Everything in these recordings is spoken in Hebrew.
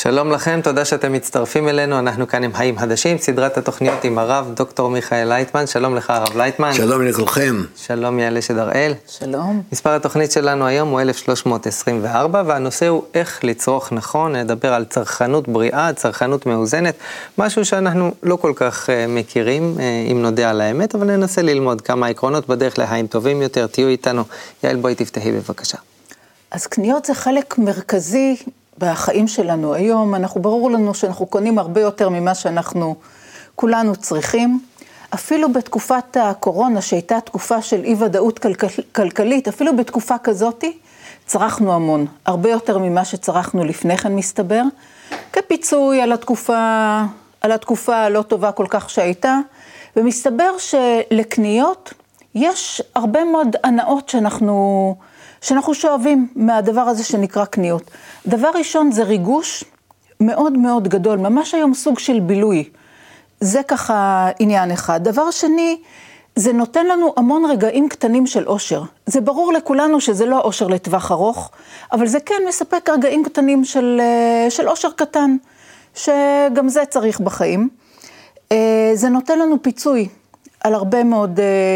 שלום לכם, תודה שאתם מצטרפים אלינו, אנחנו כאן עם חיים חדשים, סדרת התוכניות עם הרב דוקטור מיכאל לייטמן. שלום לך הרב לייטמן. שלום לכולכם. שלום יעלה שדראל. שלום. מספר התוכנית שלנו היום הוא 1324, והנושא הוא איך לצרוך נכון. נדבר על צרכנות בריאה, צרכנות מאוזנת, משהו שאנחנו לא כל כך מכירים, אם נודע על האמת, אבל ננסה ללמוד כמה עקרונות בדרך לחיים טובים יותר. תהיו איתנו. יעל, בואי תפתחי בבקשה. אז קניות זה חלק מרכזי בחיים שלנו היום. ברור לנו שאנחנו קונים הרבה יותר ממה שאנחנו כולנו צריכים. אפילו בתקופת הקורונה, שהייתה תקופה של אי ודאות כלכלית, אפילו בתקופה כזאת, צרכנו המון. הרבה יותר ממה שצרכנו לפני כן מסתבר. כפיצוי על התקופה הלא טובה כל כך שהייתה. ומסתבר שלקניות יש הרבה מאוד הנאות שאנחנו שואבים מהדבר הזה שנקרא קניות. דבר ראשון זה ריגוש מאוד מאוד גדול, ממש היום סוג של בילוי. זה ככה עניין אחד. דבר שני, זה נותן לנו המון רגעים קטנים של אושר. זה ברור לכולנו שזה לא אושר לטווח ארוך, אבל זה כן מספק רגעים קטנים של אושר קטן, שגם זה צריך בחיים. זה נותן לנו פיצוי על הרבה מאוד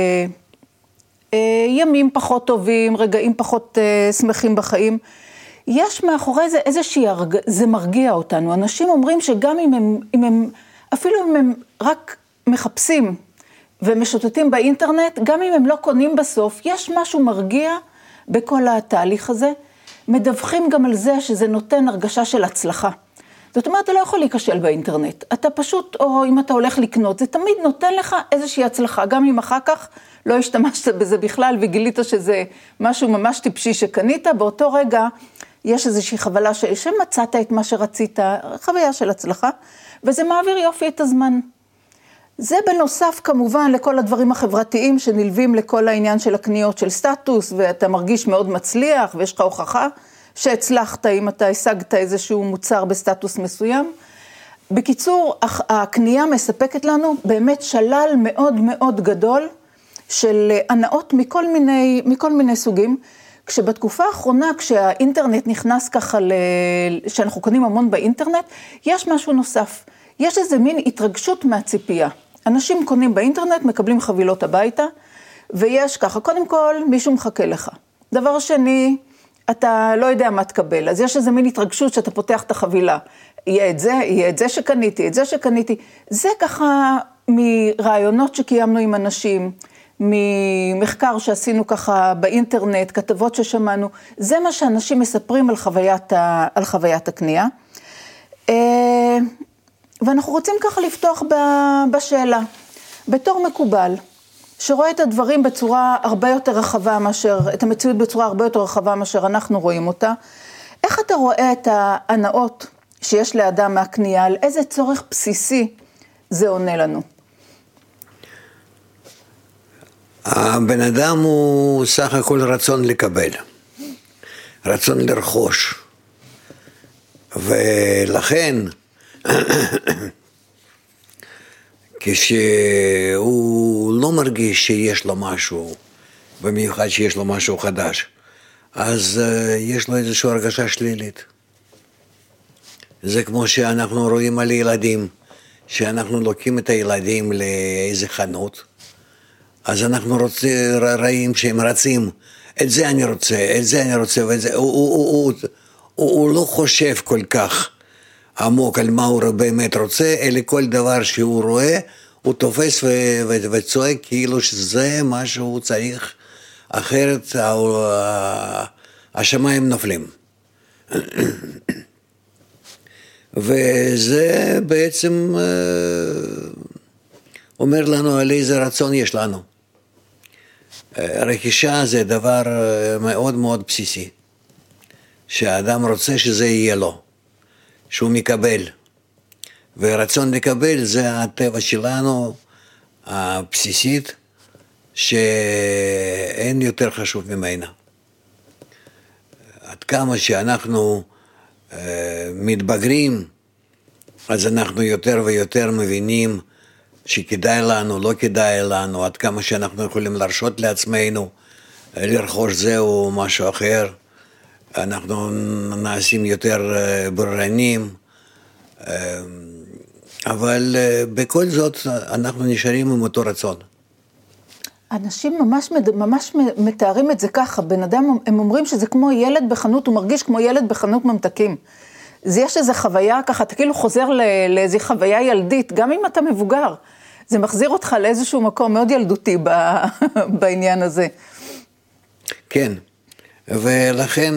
ימים פחות טובים, רגעים פחות שמחים בחיים. יש מאחורי זה איזושהי זה מרגיע אותנו. אנשים אומרים שגם אפילו אם הם רק מחפשים ומשוטטים באינטרנט, גם אם הם לא קונים בסוף, יש משהו מרגיע בכל התהליך הזה. מדווחים גם על זה שזה נותן הרגשה של הצלחה. זאת אומרת, אתה לא יכול להיכשל באינטרנט. אתה פשוט, או אם אתה הולך לקנות, זה תמיד נותן לך איזושהי הצלחה, גם אם אחר כך לא השתמשת בזה בכלל וגילית שזה משהו ממש טיפשי שקנית, באותו רגע יש איזושהי חבלה שמצאת את מה שרצית, חוויה של הצלחה, וזה מעביר יופי את הזמן. זה בנוסף כמובן לכל הדברים החברתיים שנלווים לכל העניין של הקניות של סטטוס, ואתה מרגיש מאוד מצליח ויש לך הוכחה שהצלחת אם אתה השגת איזשהו מוצר בסטטוס מסוים. בקיצור, הקנייה מספקת לנו באמת שלל מאוד מאוד גדול של הנאות מכל מיני סוגים. כשבתקופה האחרונה, כשהאינטרנט נכנס ככה, שאנחנו קונים המון באינטרנט, יש משהו נוסף. יש איזה מין התרגשות מהציפייה. אנשים קונים באינטרנט, מקבלים חבילות הביתה, ויש ככה, קודם כל, מישהו מחכה לך. דבר שני, אתה לא יודע מה תקבל, אז יש איזה מין התרגשות שאתה פותח את החבילה. יהיה את זה שקניתי. זה ככה מרעיונות שקיימנו עם אנשים, ממחקר שעשינו ככה באינטרנט, כתבות ששמענו, זה מה שאנשים מספרים על חוויית הקנייה. ואנחנו רוצים ככה לפתוח בשאלה, בתור מקובל, שרואה את הדברים בצורה הרבה יותר רחבה את המציאות בצורה הרבה יותר רחבה מאשר אנחנו רואים אותה. איך אתה רואה את ההנאות שיש לאדם מהקנייה, על איזה צורך בסיסי זה עונה לנו? הבן אדם הוא סך הכל רצון לקבל, רצון לרכוש, ולכן כשהוא לא מרגיש שיש לו משהו, במיוחד שיש לו משהו חדש, אז יש לו איזושהי הרגשה שלילית. זה כמו שאנחנו רואים על ילדים, שאנחנו לוקחים את הילדים לאיזה חנות, אז אנחנו רואים שהם רצים, את זה אני רוצה, ואת זה, הוא לא חושב כל כך עמוק על מה הוא באמת רוצה, אלא כל דבר שהוא רואה, הוא תופס וצועק כאילו שזה מה שהוא צריך, אחרת השמיים נופלים. וזה בעצם אומר לנו על איזה רצון יש לנו. רכישה זה דבר מאוד מאוד בסיסי, שהאדם רוצה שזה יהיה לו, שהוא מקבל, ורצון לקבל זה הטבע שלנו הבסיסית, שאין יותר חשוב ממנה. עד כמה שאנחנו מתבגרים, אז אנחנו יותר ויותר מבינים שכדאי לנו, לא כדאי לנו, עד כמה שאנחנו יכולים להרשות לעצמנו, לרכוש זהו או משהו אחר, אנחנו נעשים יותר בררנים, אבל בכל זאת אנחנו נשארים עם אותו רצון. אנשים ממש מתארים את זה ככה, בן אדם, הם אומרים שזה כמו ילד בחנות, הוא מרגיש כמו ילד בחנות ממתקים. יש איזו חוויה ככה, אתה כאילו חוזר לאיזו חוויה ילדית, גם אם אתה מבוגר. זה מחזיר אותך לאיזשהו מקום מאוד ילדותי בעניין הזה. כן, ולכן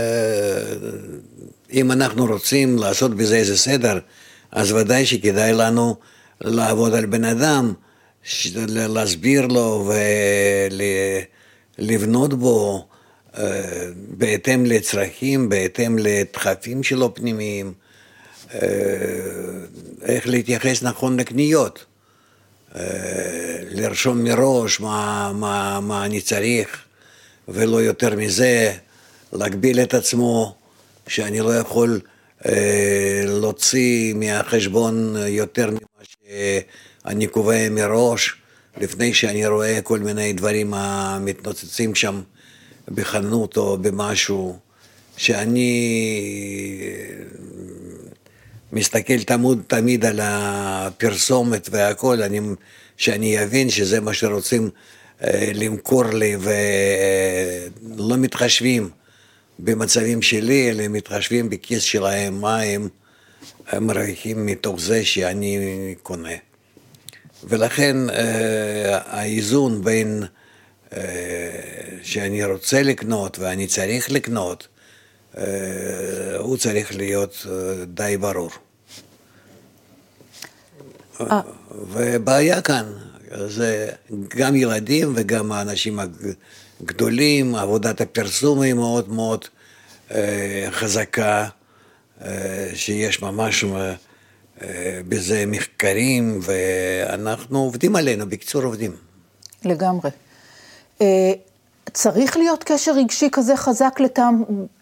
אם אנחנו רוצים לעשות בזה איזה סדר, אז ודאי שכדאי לנו לעבוד על בן אדם, להסביר לו ולבנות בו בהתאם לצרכים, בהתאם לדחפים שלו פנימיים, איך להתייחס נכון לקניות, לרשום מראש מה אני צריך, ולא יותר מזה, להגביל את עצמו, שאני לא יכול להוציא מהחשבון יותר ממה שאני קובע מראש, לפני שאני רואה כל מיני דברים המתנוצצים שם בחנות או במשהו, שאני מסתכל תמיד על הפרסומת והכל, שאני אבין שזה מה שרוצים למכור לי, ולא מתחשבים במצבים שלי, אלא מתחשבים בכיס שלהם, מה הם מרוויחים מתוך זה שאני קונה. ולכן האיזון בין שאני רוצה לקנות ואני צריך לקנות, הוא צריך להיות די ברור. ובעיה כאן, זה גם ילדים וגם האנשים הגדולים, עבודת הפרסום היא מאוד מאוד חזקה, שיש ממש בזה מחקרים, ואנחנו עובדים עלינו, בקצור עובדים. לגמרי. צריך להיות קשר רגשי כזה חזק לטעם,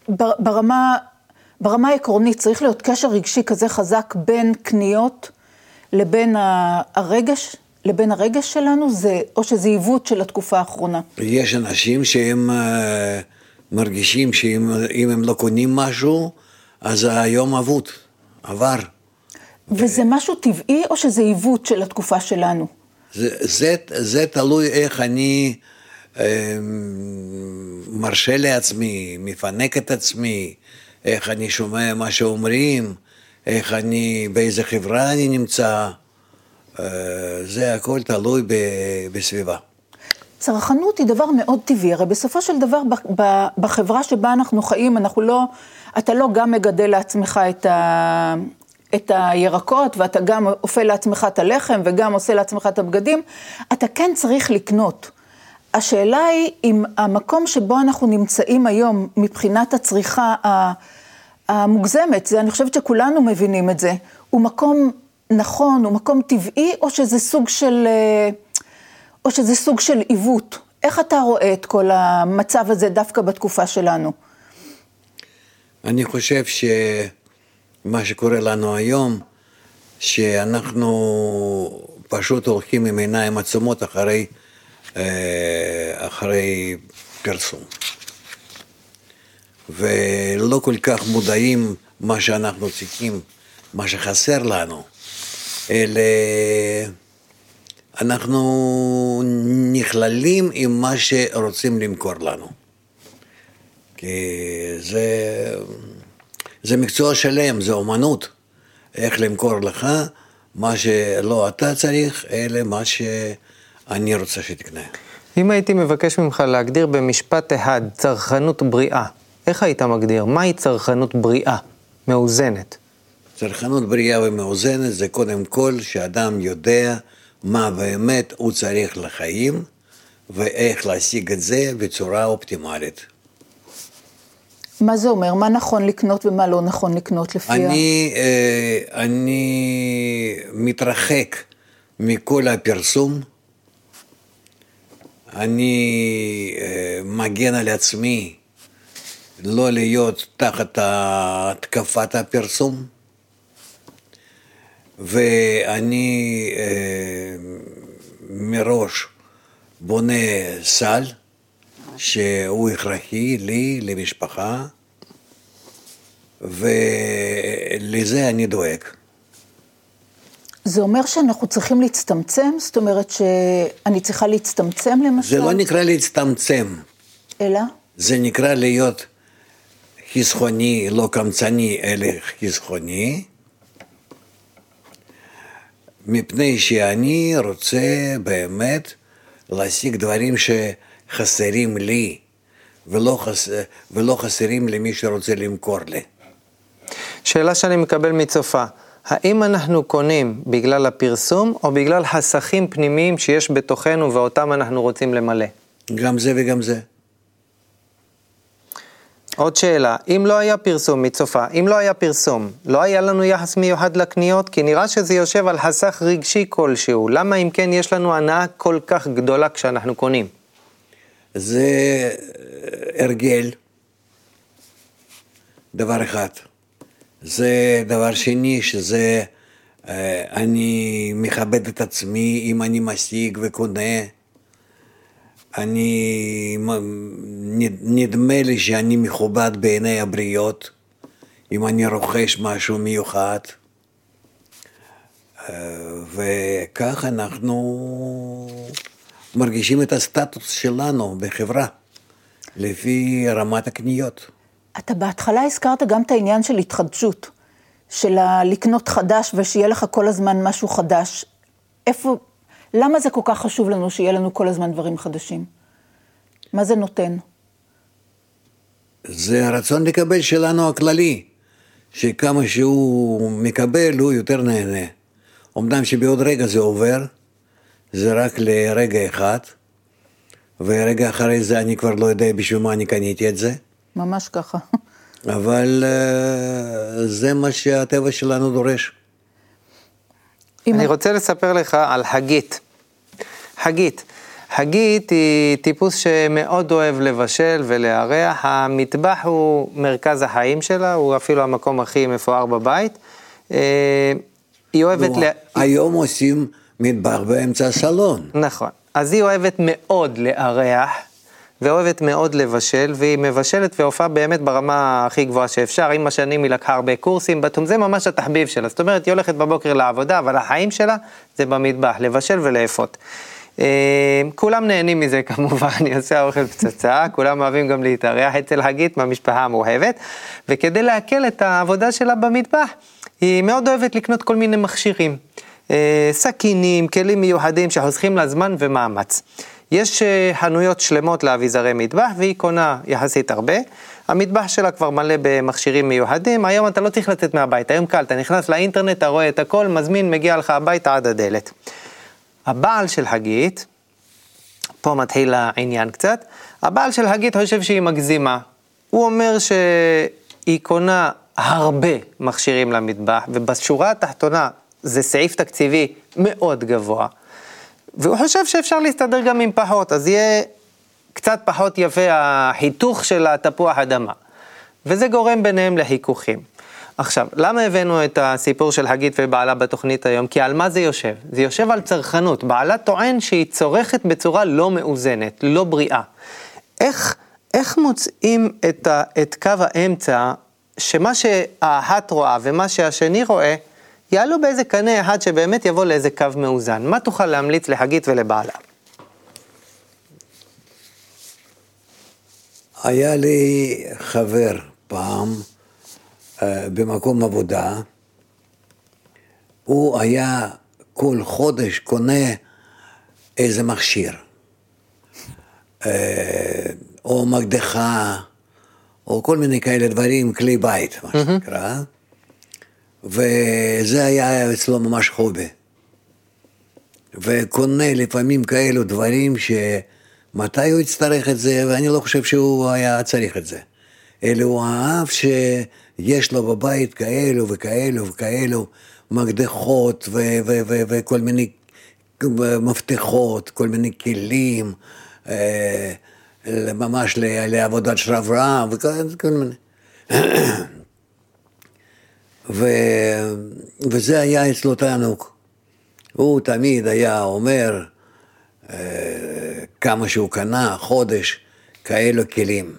ברמה העקרונית, צריך להיות קשר רגשי כזה חזק בין קניות לבין הרגש, לבין הרגש שלנו, או שזה עיוות של התקופה האחרונה? יש אנשים שהם מרגישים שאם הם לא קונים משהו, אז היום אבוד, עבר. וזה משהו טבעי או שזה עיוות של התקופה שלנו? זה תלוי איך אני מרשה לעצמי, מפנק את עצמי, איך אני שומע מה שאומרים, באיזה חברה אני נמצא, זה הכל תלוי בסביבה. צרכנות היא דבר מאוד טבעי, הרי בסופו של דבר בחברה שבה אנחנו חיים, אתה לא גם מגדל לעצמך את הירקות, ואתה גם אופה לעצמך את הלחם, וגם עושה לעצמך את הבגדים, אתה כן צריך לקנות. השאלה היא, אם המקום שבו אנחנו נמצאים היום, מבחינת הצריכה המוגזמת, אני חושבת שכולנו מבינים את זה, הוא מקום נכון, הוא מקום טבעי, או שזה סוג של עיוות. איך אתה רואה את כל המצב הזה דווקא בתקופה שלנו? אני חושב שמה שקורה לנו היום, שאנחנו פשוט הולכים עם עיניים עצומות אחרי פרסום. ולא כל כך מודעים מה שאנחנו צריכים, מה שחסר לנו, אלא אנחנו נכללים עם מה שרוצים למכור לנו. כי זה מקצוע שלם, זה אומנות. איך למכור לך מה שלא אתה צריך, אלא מה שאני רוצה שתקנה. אם הייתי מבקש ממך להגדיר במשפט אחד צרכנות בריאה, איך היית מגדיר? מהי צרכנות בריאה, מאוזנת? צרכנות בריאה ומאוזנת זה קודם כל שאדם יודע מה באמת הוא צריך לחיים, ואיך להשיג את זה בצורה אופטימלית. מה זה אומר? מה נכון לקנות ומה לא נכון לקנות לפי אני מתרחק מכל הפרסום, אני מגן על עצמי לא להיות תחת התקפת הפרסום, ואני מראש בונה סל שהוא הכרחי לי, למשפחה, ולזה אני דואג. זה אומר שאנחנו צריכים להצטמצם? זאת אומרת שאני צריכה להצטמצם למשל? זה לא נקרא להצטמצם. אלא? זה נקרא להיות חסכוני, לא קמצני, אלא חסכוני, מפני שאני רוצה באמת להשיג דברים שחסרים לי, ולא חסרים למי שרוצה למכור לי. שאלה שאני מקבל מצופה, האם אנחנו קונים בגלל הפרסום או בגלל חסכים פנימיים שיש בתוכנו ואותם אנחנו רוצים למלא? גם זה וגם זה. עוד שאלה, אם לא היה פרסום מצופה, אם לא היה פרסום, לא היה לנו יחס מיוחד לקניות? כי נראה שזה יושב על חסך רגשי כלשהו. למה אם כן יש לנו הנאה כל כך גדולה כשאנחנו קונים? זה הרגל, דבר אחד. זה דבר שני, שזה אני מכבד את עצמי אם אני משיג וקונה. נדמה לי שאני מכובד בעיני הבריות, אם אני רוכש משהו מיוחד. וכך אנחנו מרגישים את הסטטוס שלנו בחברה, לפי רמת הקניות. אתה בהתחלה הזכרת גם את העניין של התחדשות, של לקנות חדש ושיהיה לך כל הזמן משהו חדש. למה זה כל כך חשוב לנו שיהיה לנו כל הזמן דברים חדשים? מה זה נותן? זה הרצון לקבל שלנו הכללי, שכמה שהוא מקבל הוא יותר נהנה. אמנם שבעוד רגע זה עובר, זה רק לרגע אחד, ורגע אחרי זה אני כבר לא יודע בשביל מה אני קניתי את זה. ממש ככה. אבל זה מה שהטבע שלנו דורש. אני רוצה לספר לך על הגית. הגית היא טיפוס שמאוד אוהב לבשל ולארח. המטבח הוא מרכז החיים שלה, הוא אפילו המקום הכי מפואר בבית. היא אוהבת... היום עושים מטבח באמצע הסלון. נכון. אז היא אוהבת מאוד לארח, ואוהבת מאוד לבשל, והיא מבשלת והופעה באמת ברמה הכי גבוהה שאפשר. עם השנים היא לקחה הרבה קורסים בתחום, זה ממש התחביב שלה. זאת אומרת, היא הולכת בבוקר לעבודה, אבל החיים שלה זה במטבח, לבשל ולאפות. כולם נהנים מזה כמובן, היא עושה אוכל פצצה, כולם אוהבים גם להתארח אצל הגית מהמשפחה המאוהבת, וכדי להקל את העבודה שלה במטבח, היא מאוד אוהבת לקנות כל מיני מכשירים, סכינים, כלים מיוחדים שחוסכים לה זמן ומאמץ. יש חנויות שלמות לאביזרי מטבח, והיא קונה יחסית הרבה. המטבח שלה כבר מלא במכשירים מיוחדים. היום אתה לא צריך לצאת מהבית, היום קל, אתה נכנס לאינטרנט, אתה רואה את הכל, מזמין, מגיע לך הביתה עד הדלת. הבעל של הגית, פה מתחיל העניין קצת, הבעל של הגית חושב שהיא מגזימה. הוא אומר שהיא קונה הרבה מכשירים למטבח, ובשורה התחתונה זה סעיף תקציבי מאוד גבוה. והוא חושב שאפשר להסתדר גם עם פחות, אז יהיה קצת פחות יפה החיתוך של התפוח אדמה. וזה גורם ביניהם לחיכוכים. עכשיו, למה הבאנו את הסיפור של הגית ובעלה בתוכנית היום? כי על מה זה יושב? זה יושב על צרכנות. בעלה טוען שהיא צורכת בצורה לא מאוזנת, לא בריאה. איך מוצאים את קו האמצע, שמה שהאחת רואה ומה שהשני רואה, יעלו באיזה קנה אחד שבאמת יבוא לאיזה קו מאוזן? מה תוכל להמליץ להגית ולבעלה? היה לי חבר פעם במקום עבודה, הוא היה כל חודש קונה איזה מכשיר, או מקדחה, או כל מיני כאלה דברים, כלי בית, מה שנקרא, וזה היה אצלו ממש חובה. וקונה לפעמים כאלו דברים שמתי הוא יצטרך את זה, ואני לא חושב שהוא היה צריך את זה. אלא הוא אהב שיש לו בבית כאלו וכאלו וכאלו מקדחות וכל מיני מפתחות, כל מיני כלים, ממש לעבודת שרברם וכל מיני. וזה היה אצלו תענוג. הוא תמיד היה אומר כמה שהוא קנה, חודש, כאלו כלים.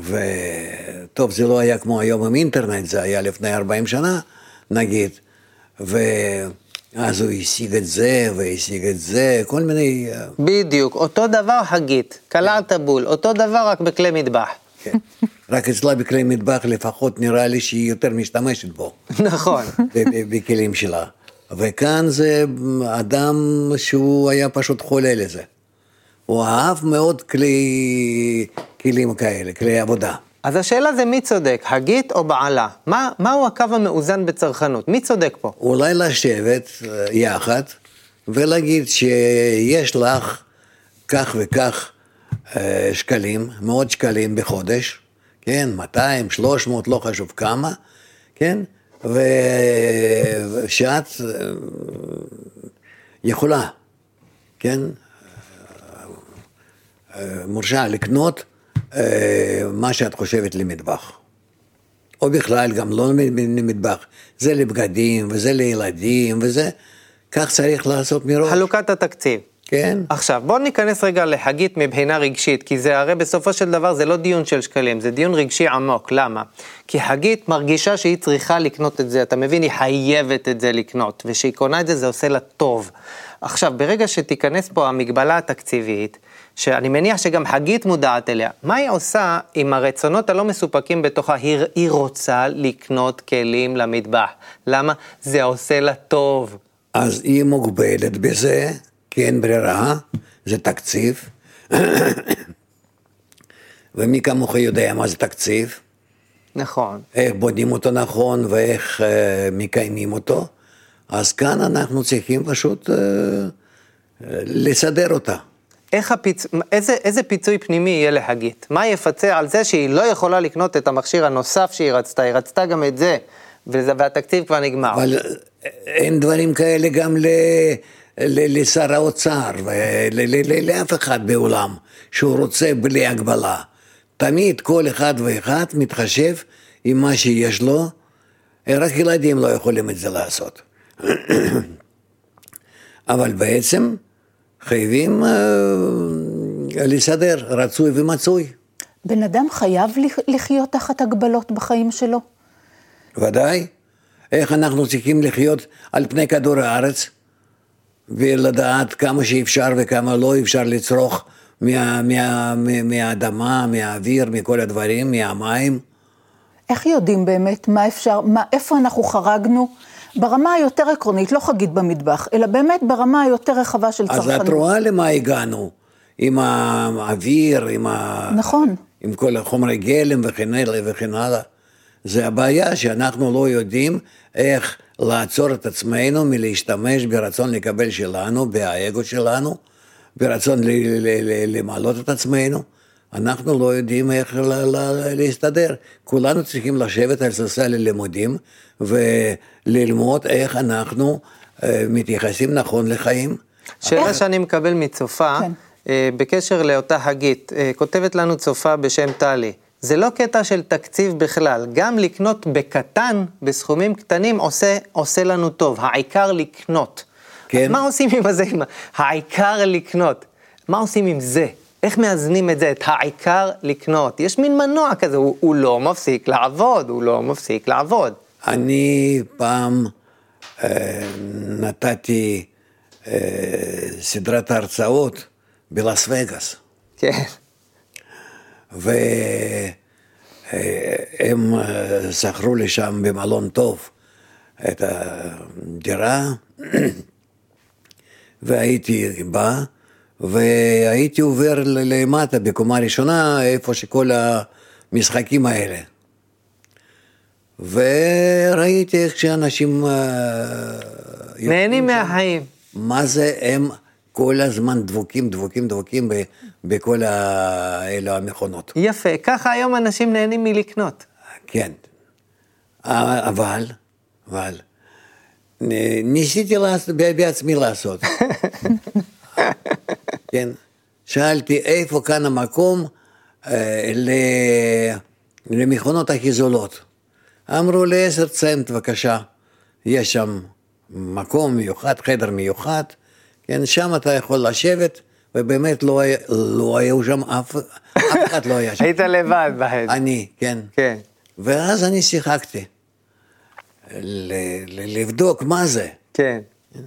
וטוב, זה לא היה כמו היום עם אינטרנט, זה היה לפני 40 שנה, נגיד. ואז הוא השיג את זה, והשיג את זה, כל מיני... בדיוק, אותו דבר חגית, קלע טבול, אותו דבר רק בכלי מטבח. כן. רק אצלה בכלי מטבח לפחות נראה לי שהיא יותר משתמשת בו. נכון. בכלים שלה. וכאן זה אדם שהוא היה פשוט חולה לזה. הוא אהב מאוד כלים כאלה, כלי עבודה. אז השאלה זה מי צודק, חגית או בעלה? מהו הקו המאוזן בצרכנות? מי צודק פה? אולי לשבת יחד ולהגיד שיש לך כך וכך שקלים, מאות שקלים בחודש, כן, 200, 300, לא חשוב כמה, כן, ושאת יכולה, כן, מורשה לקנות מה שאת חושבת למטבח. או בכלל גם לא למטבח, זה לבגדים וזה לילדים וזה, כך צריך לעשות מראש. חלוקת התקציב. כן. עכשיו, בואו ניכנס רגע לחגית מבחינה רגשית, כי זה הרי בסופו של דבר זה לא דיון של שקלים, זה דיון רגשי עמוק. למה? כי חגית מרגישה שהיא צריכה לקנות את זה, אתה מבין, היא חייבת את זה לקנות, ושהיא קונה את זה, זה עושה לה טוב. עכשיו, ברגע שתיכנס פה המגבלה התקציבית, שאני מניח שגם חגית מודעת אליה, מה היא עושה עם הרצונות הלא מסופקים בתוכה? היא רוצה לקנות כלים למטבח. למה? זה עושה לה טוב. אז היא מוגבלת בזה, כי אין ברירה, זה תקציב. ומי כמוך יודע מה זה תקציב? נכון. איך בונים אותו נכון ואיך מקיימים אותו. אז כאן אנחנו צריכים פשוט לסדר אותה. איזה פיצוי פנימי יהיה לחגית? מה יפצה על זה שהיא לא יכולה לקנות את המכשיר הנוסף שהיא רצתה? היא רצתה גם את זה, והתקציב כבר נגמר. אבל אין דברים כאלה גם לשר האוצר, ולאף אחד בעולם, שהוא רוצה בלי הגבלה. תמיד כל אחד ואחד מתחשב עם מה שיש לו, רק ילדים לא יכולים את זה לעשות. אבל בעצם חייבים לסדר רצוי ומצוי. בן אדם חייב לחיות תחת הגבלות בחיים שלו? ודאי. איך אנחנו צריכים לחיות על פני כדור הארץ, ולדעת כמה שאפשר וכמה לא אפשר לצרוך מהאדמה, מהאוויר, מכל הדברים, מהמים. איך יודעים באמת מה אפשר, איפה אנחנו חרגנו? ברמה היותר עקרונית, לא חגית במטבח, אלא באמת ברמה היותר רחבה של צרכנות. אז את רואה למה הגענו, עם האוויר, נכון. עם כל החומרי גלם וכן הלאה. זה הבעיה שאנחנו לא יודעים איך לעצור את עצמנו מלהשתמש ברצון לקבל שלנו, באגו שלנו, ברצון למעלות את עצמנו. אנחנו לא יודעים איך להסתדר. כולנו צריכים לשבת על ספסל הלימודים וללמוד איך אנחנו מתייחסים נכון לחיים. שאלה שאני מקבל מצופה, בקשר לאותה חגית, כותבת לנו צופה בשם טלי. זה לא קטע של תקציב בכלל, גם לקנות בקטן, בסכומים קטנים, עושה לנו טוב, העיקר לקנות. כן. אז מה עושים עם זה? העיקר לקנות. מה עושים עם זה? איך מאזנים את זה, את העיקר לקנות? יש מין מנוע כזה, הוא לא מפסיק לעבוד, אני פעם נתתי סדרת הרצאות בלאס וגאס. כן. והם שכרו לי שם במלון טוב את הדירה, והייתי בא, והייתי עובר למטה בקומה ראשונה, איפה שכל המשחקים האלה. וראיתי איך שאנשים נהנים מהחיים. מה זה הם כל הזמן דבוקים בכל אלו המכונות. יפה, ככה היום אנשים נהנים מלקנות. כן, אבל ניסיתי בעצמי לעשות. כן, שאלתי איפה כאן המקום למכונות הכי זולות. אמרו לי 10 צנט בבקשה, יש שם מקום מיוחד, חדר מיוחד, כן, שם אתה יכול לשבת, ובאמת לא היו שם, אף אחד לא היה שם. היית לבד בחדר. אני, כן. כן. ואז אני שיחקתי. לבדוק מה זה. כן.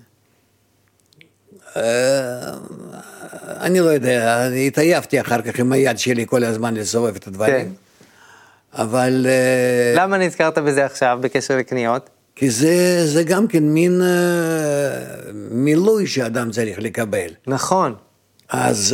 אני לא יודע, התעייפתי אחר כך עם היד שלי כל הזמן לסובב את הדברים. כן. אבל... למה נזכרת בזה עכשיו, בקשר לקניות? כי זה גם כן מין מילוי שאדם צריך לקבל. נכון. אז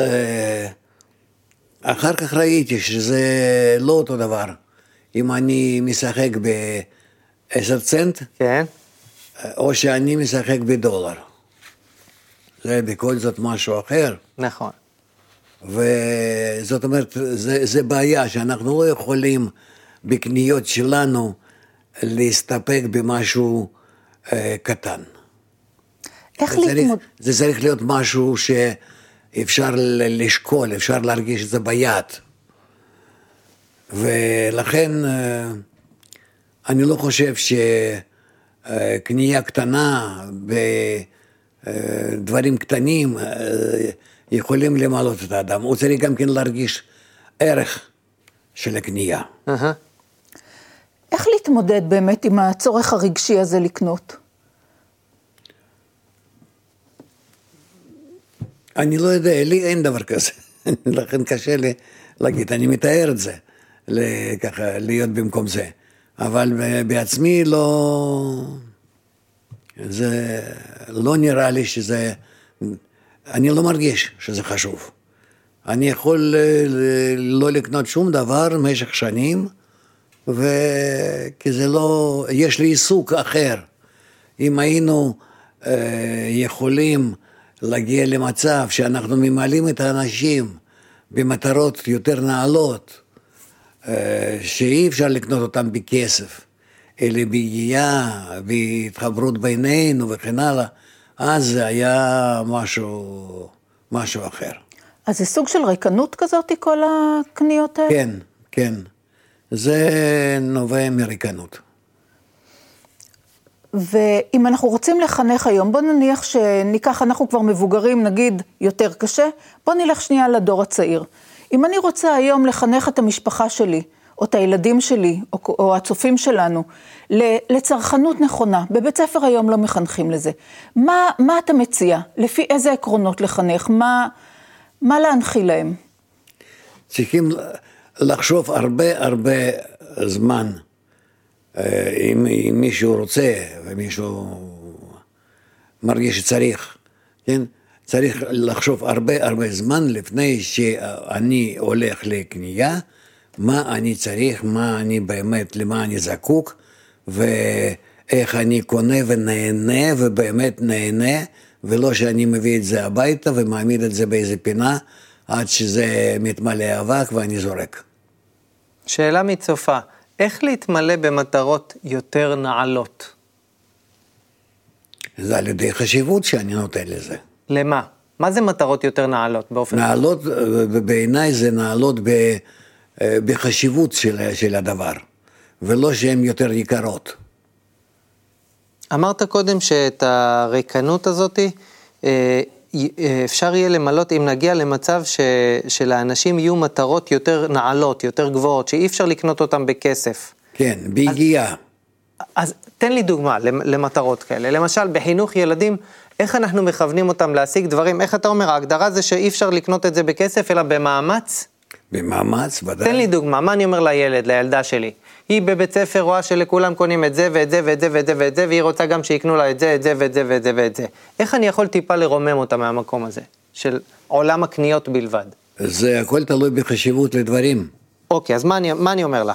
אחר כך ראיתי שזה לא אותו דבר. אם אני משחק ב10 צנט, כן. או שאני משחק בדולר. זה בכל זאת משהו אחר. נכון. וזאת אומרת, זה בעיה שאנחנו לא יכולים בקניות שלנו להסתפק במשהו קטן. איך להתמודד? זה צריך להיות משהו שאפשר לשקול, אפשר להרגיש את זה ביד. ולכן אני לא חושב שקנייה קטנה בדברים קטנים יכולים למלות את האדם. הוא צריך גם כן להרגיש ערך של הקנייה. איך להתמודד באמת עם הצורך הרגשי הזה לקנות? אני לא יודע, לי אין דבר כזה, לכן קשה לי להגיד, אני מתאר את זה, ככה להיות במקום זה, אבל בעצמי זה לא נראה לי שזה, אני לא מרגיש שזה חשוב. אני יכול לא לקנות שום דבר במשך שנים, כי זה לא, יש לי עיסוק אחר. אם היינו יכולים להגיע למצב שאנחנו ממלאים את האנשים במטרות יותר נעלות, שאי אפשר לקנות אותם בכסף, אלא ביגיעה, בהתחברות בינינו וכן הלאה, אז זה היה משהו אחר. אז זה סוג של ריקנות כזאת, כל הקניות האלה? כן, כן. זה נובע מריקנות. ואם אנחנו רוצים לחנך היום, בוא נניח שניקח, אנחנו כבר מבוגרים, נגיד יותר קשה, בוא נלך שנייה לדור הצעיר. אם אני רוצה היום לחנך את המשפחה שלי, או את הילדים שלי, או הצופים שלנו, לצרכנות נכונה, בבית ספר היום לא מחנכים לזה. מה אתה מציע? לפי איזה עקרונות לחנך? מה להנחיל להם? צריכים לחשוב הרבה זמן, אם מישהו רוצה ומישהו מרגיש שצריך, כן? צריך לחשוב הרבה זמן לפני שאני הולך לקנייה, מה אני צריך, מה אני באמת, למה אני זקוק, ואיך אני קונה ונהנה ובאמת נהנה, ולא שאני מביא את זה הביתה ומעמיד את זה באיזה פינה, עד שזה מתמלא אבק ואני זורק. שאלה מצופה, איך להתמלא במטרות יותר נעלות? זה על ידי חשיבות שאני נותן לזה. למה? מה זה מטרות יותר נעלות באופן? נעלות, בעיניי זה נעלות בחשיבות של הדבר, ולא שהן יותר יקרות. אמרת קודם שאת הריקנות הזאת אפשר יהיה למלות אם נגיע למצב שלאנשים יהיו מטרות יותר נעלות, יותר גבוהות, שאי אפשר לקנות אותם בכסף. כן, בהגיעה. אז תן לי דוגמה למטרות כאלה. למשל, בחינוך ילדים, איך אנחנו מכוונים אותם להשיג דברים? איך אתה אומר, ההגדרה זה שאי אפשר לקנות את זה בכסף, אלא במאמץ? במאמץ, ודאי. תן לי דוגמה, מה אני אומר לילדה שלי? היא בבית ספר רואה שלכולם קונים את זה ואת זה ואת זה ואת זה ואת זה, והיא רוצה גם שיקנו לה את זה, את זה ואת זה ואת זה ואת זה. איך אני יכול טיפה לרומם אותה מהמקום הזה, של עולם הקניות בלבד? זה הכל תלוי בחשיבות לדברים. אוקיי, אז מה אני אומר לה?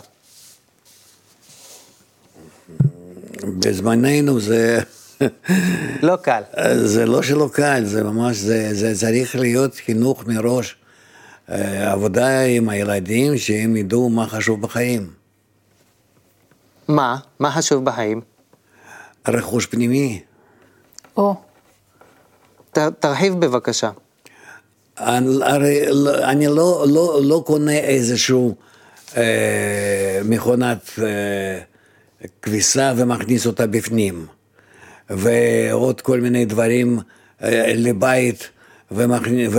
בזמננו זה... לא קל. זה לא שלא קל, זה ממש, זה צריך להיות חינוך מראש, עבודה עם הילדים שהם ידעו מה חשוב בחיים. מה חשוב בחיים? רכוש פנימי. תרחיב בבקשה. אני לא קונה איזשהו מכונת כביסה ומכניס אותה בפנים, ועוד כל מיני דברים לבית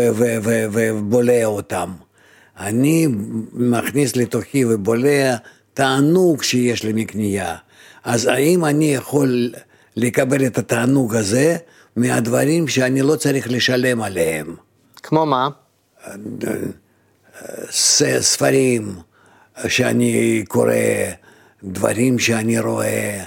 ובולע אותם. אני מכניס לתוכי ובולע תענוג שיש לי מקנייה. אז האם אני יכול לקבל את התענוג הזה מהדברים שאני לא צריך לשלם עליהם? כמו מה? ספרים שאני קורא, דברים שאני רואה,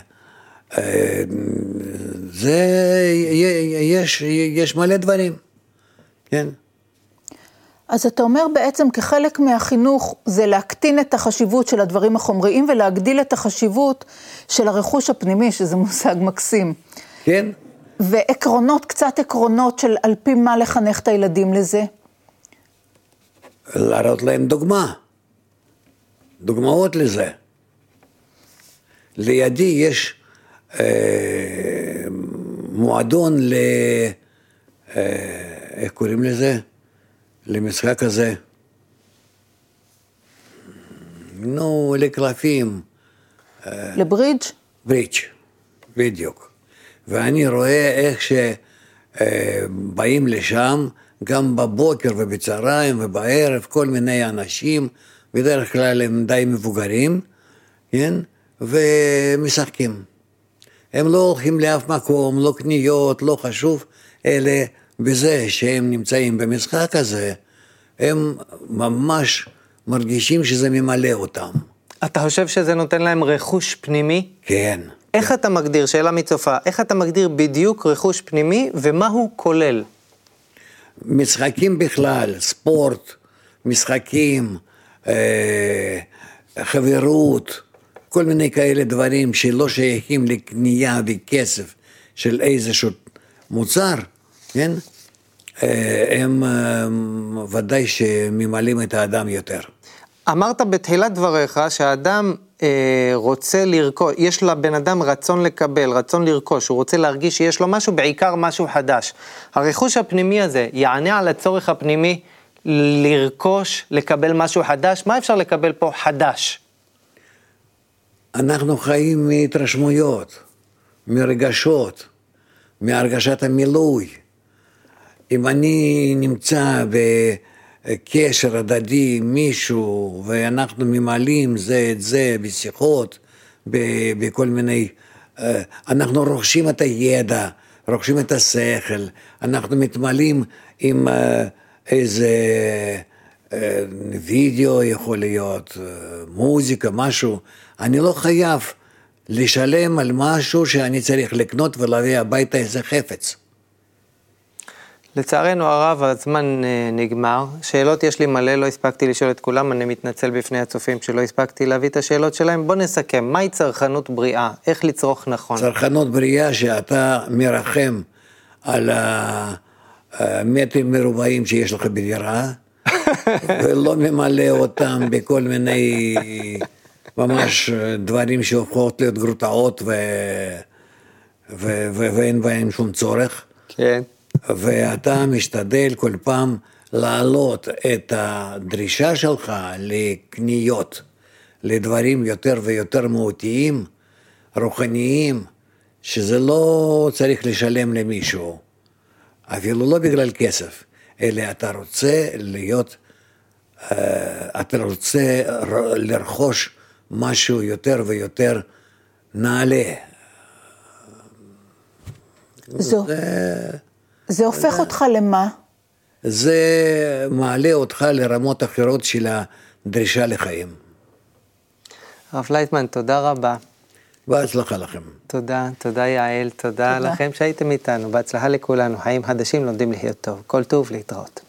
יש מלא דברים, כן? אז אתה אומר בעצם כחלק מהחינוך זה להקטין את החשיבות של הדברים החומריים ולהגדיל את החשיבות של הרכוש הפנימי, שזה מושג מקסים. כן. ועקרונות, קצת עקרונות של על פי מה לחנך את הילדים לזה? להראות להם דוגמאות לזה. לידי יש מועדון איך קוראים לזה? למשחק הזה. לקלפים. לברידג'? ברידג', בדיוק. ואני רואה איך שבאים לשם, גם בבוקר ובצהריים ובערב, כל מיני אנשים, בדרך כלל הם די מבוגרים, כן? ומשחקים. הם לא הולכים לאף מקום, לא קניות, לא חשוב, אלא בזה שהם נמצאים במשחק הזה, הם ממש מרגישים שזה ממלא אותם. אתה חושב שזה נותן להם רכוש פנימי? כן. איך אתה מגדיר, שאלה מצופה, איך אתה מגדיר בדיוק רכוש פנימי ומה הוא כולל? משחקים בכלל, ספורט, משחקים, חברות, כל מיני כאלה דברים שלא שייכים לקנייה וכסף של איזשהו מוצר, כן? הם ודאי שממלאים את האדם יותר. אמרת בתחילת דבריך שהאדם רוצה לרכוש, יש לבן אדם רצון לקבל, רצון לרכוש, הוא רוצה להרגיש שיש לו משהו, בעיקר משהו חדש. הרכוש הפנימי הזה יענה על הצורך הפנימי לרכוש, לקבל משהו חדש? מה אפשר לקבל פה חדש? אנחנו חיים מהתרשמויות, מרגשות, מהרגשת המילוי. אם אני נמצא בקשר הדדי עם מישהו, ואנחנו ממלאים זה את זה בשיחות, בכל מיני, אנחנו רוכשים את הידע, רוכשים את השכל, אנחנו מתמלאים עם איזה וידאו יכול להיות, מוזיקה, משהו. אני לא חייב לשלם על משהו שאני צריך לקנות ולהביא הביתה איזה חפץ. לצערנו הרב, הזמן נגמר. שאלות יש לי מלא, לא הספקתי לשאול את כולם, אני מתנצל בפני הצופים שלא הספקתי להביא את השאלות שלהם. בוא נסכם, מהי צרכנות בריאה? איך לצרוך נכון? צרכנות בריאה שאתה מרחם על המטרים מרובעים שיש לך בדירה, ולא ממלא אותם בכל מיני ממש דברים שהופכות להיות גרוטאות ואין בהם שום צורך. כן. ואתה משתדל כל פעם להעלות את הדרישה שלך לקניות, לדברים יותר ויותר מהותיים, רוחניים, שזה לא צריך לשלם למישהו, אפילו לא בגלל כסף, אלא אתה רוצה להיות, אתה רוצה לרכוש משהו יותר ויותר נעלה. זה הופך אותך למה? זה מעלה אותך לרמות אחרות של הדרישה לחיים. הרב לייטמן, תודה רבה. בהצלחה לכם. תודה יעל, תודה לכם שהייתם איתנו, בהצלחה לכולנו, חיים חדשים לומדים לחיות טוב, כל טוב להתראות.